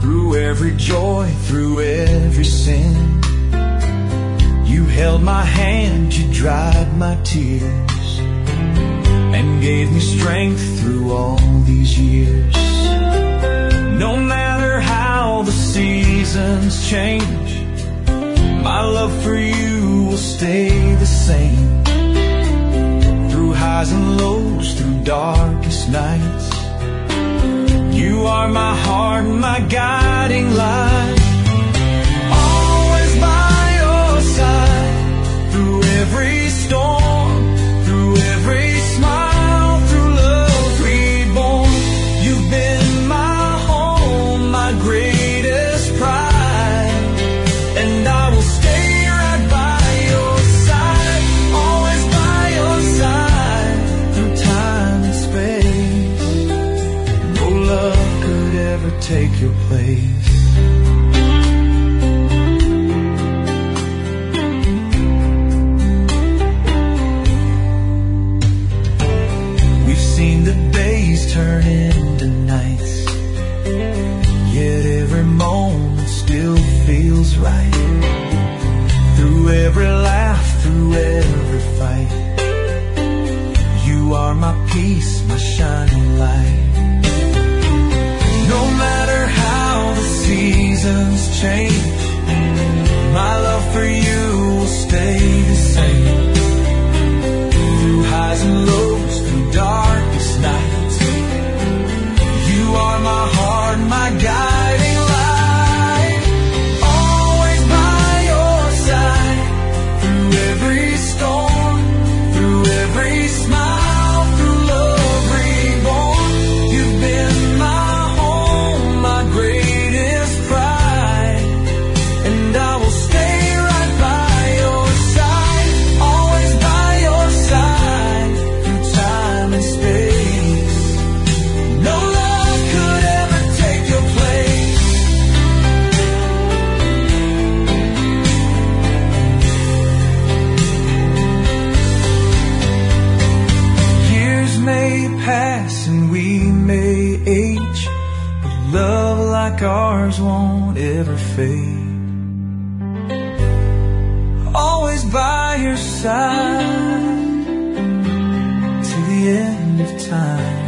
through every joy, through every sin. You held my hand, you dried my tears, and gave me strength through all these years. No matter how the seasons change, my love for you will stay the same. Through highs and lows, through darkest nights, you are my heart, my guiding light. Always by your side, through every storm, through every smile, through love reborn. You've been my home, my greatest pride, and I will stay right by your side, always by your side, through time and space. No love could ever take your place. We've seen the days turn into nights, yet every moment still feels right. Through every laugh, through every fight, you are my peace, my shining light. No matter how the seasons change, my love for you will stay the same. Through highs and lows, through darkest nights, you are my heart, my guiding light. Always by your side, through every storm, through every smile, through love reborn. You've been my home, my greatest pride, and I will stay right by your side, always by your side, through time and space. No love could ever take your place. Years may pass and we may age, but love like ours won't ever fade. Always by your side to the end of time.